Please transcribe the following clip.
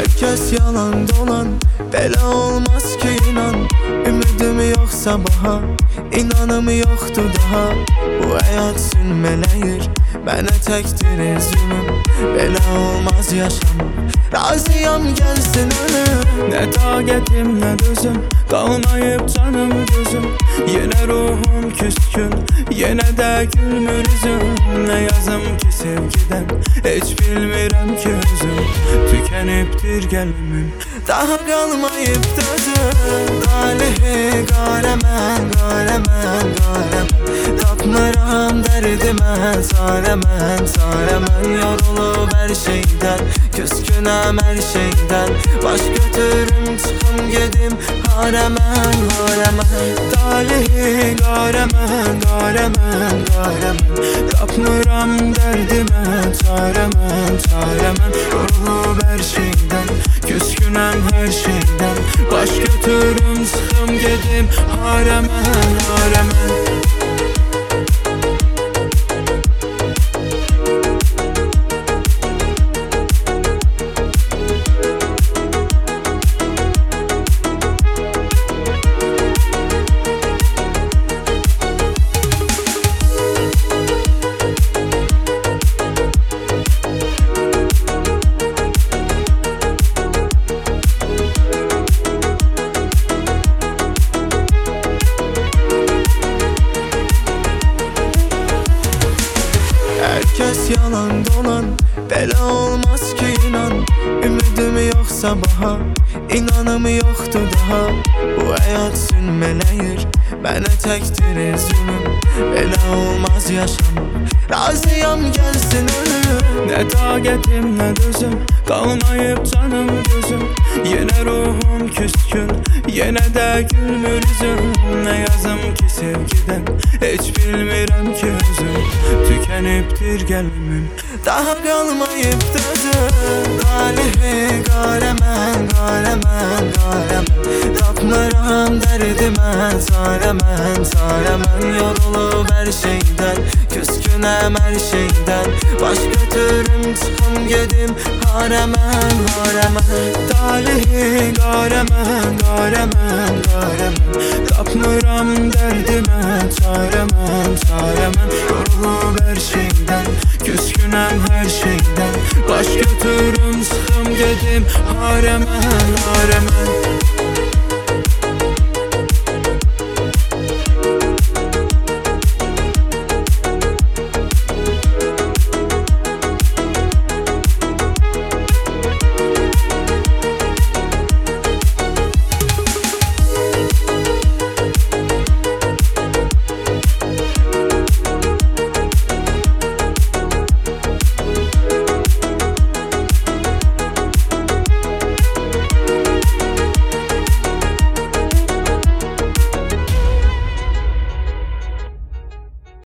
Herkes yalan dolan, belə olmaz ki inan. Ümidim yox sabaha, inanım yoxdur daha. Bu həyat sünmələyir, mənə təkdir üzümüm. Belə olmaz yaşamaq, razıyam gəlsin ölüm. Nə taqətim, nə dözüm, qalmayıb canım gözüm. Yenə ruhum küskün, yenə də gülmür üzüm. Nə yazım ki sevgidən, heç bilmirəm ki özüm. Tükənibdir qəlbim, daha qalmayıb dözüm. Talihi qarəmən, qarəmən, qarəmən. Tapmıram dərdimə, sarəmən, sarəmən. Yorulub hər şeydən, küskünəm hər şeydən. Baş götürüm, çıxım gedim harəmən, harəmən. talihi qarəmən, qarəmən, qarəmən. Tapmıram dərdimə, çarəmən, çarəmən. Yorulub hər şeydən, küskünəm hər şeydən. Baş götürüm, çıxım gedim harəmən, harəmən. Herkes yalan dolan, belə olmaz ki inan. Ümidim yox sabaha, inanım yoxdur daha. Bu həyat sünmələyir, mənə təkdir üzümüm. Belə olmaz yaşamaq, razıyam gəlsin ölüm. Nə taqətim, nə dözüm, qalmayıb canım gözüm. Yenə ruhum küskün, yenə də gülmür üzüm. Nə yazım ki sevgidən, heç bilmirəm ki özüm. Tükənibdir qəlbim, daha qalmayıb dözüm. Talihi qarəmən, qarəmən, qarəmən. Tapmıram dərdimə, sarəmən, sarəmən. Yorulub hər şeydən, küskünəm hər şeydən. Baş götürüm, çıxım gedim harəmən, harəmən. talihi qarəmən, qarəmən, qarəmən. Tapmıram dərdimə, çarəmən, çarəmən. Yorulub hər şeydən, küskünəm hər şeydən. Baş götürüm, çıxım gedim harəmən, harəmən.